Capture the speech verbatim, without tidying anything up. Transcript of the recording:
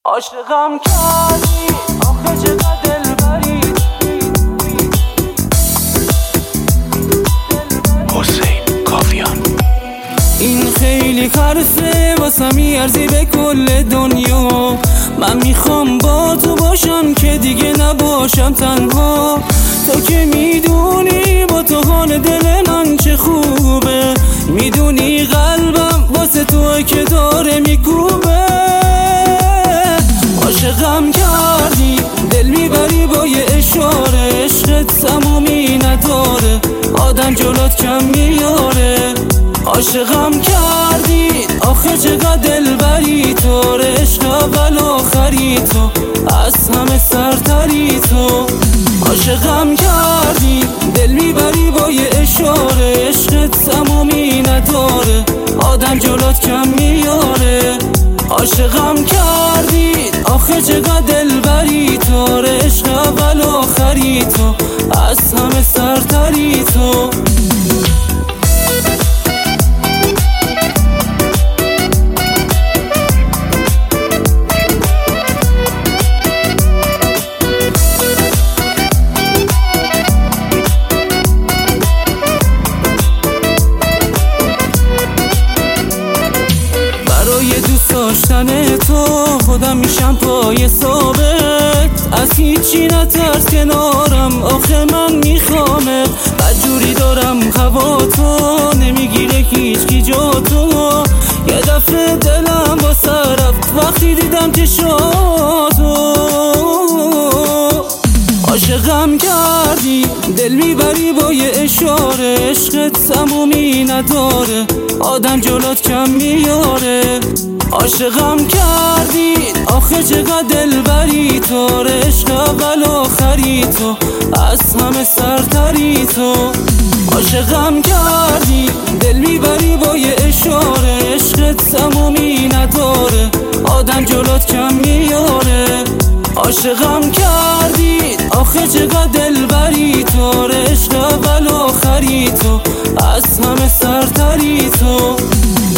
عاشقم کردی آخه چقدر دلبری. حسین کافیان. این خیلی حرفه واسه میارزی به کل دنیا. من میخوام با تو باشم که دیگه نباشم تنها. تو که میدونی با تو حال دل من چه خوبه. میدونی قلبم واسه تو که داره میکوبه. عاشقم کردی دل میبری با یه اشاره. عشقت تمومی نداره آدم جلوت کم میاره. عاشقم کردی آخه چقدر دلبری تو. عشق اول آخری تو از همه سرتری تو. عاشقم کردی دل میبری با یه اشاره. عشقت تمومی نداره آدم جلوت کم میاره. عاشقم کردی آخه چقدر دلبری تو. عشق اول آخری تو از همه سرتری تو. برای دوست داشتن تو خودم میشم پای ثابت. از هیچی نترس کنارم آخه من میخوامت. بدجوری دارم هوا تو نمیگیره هیچ کی جا تو. یه دفعه دلم با سر رفت وقتی دیدم چشاتو. عاشقم کردی دل میبری با یه اشاره. عشقت تمومی نداره آدم جلوت کم میاره. عاشقم کردی آخه چقدر دلبری تو. عشق اول آخری تو از همه سرتری تو. عاشقم کردی دل میبری با یه اشاره. عشقت تمومی نداره آدم جلوت کم میاره. عاشقم کردی آخه چقدر دلبری تو. عشق اول آخری تو از همه سرتری تو.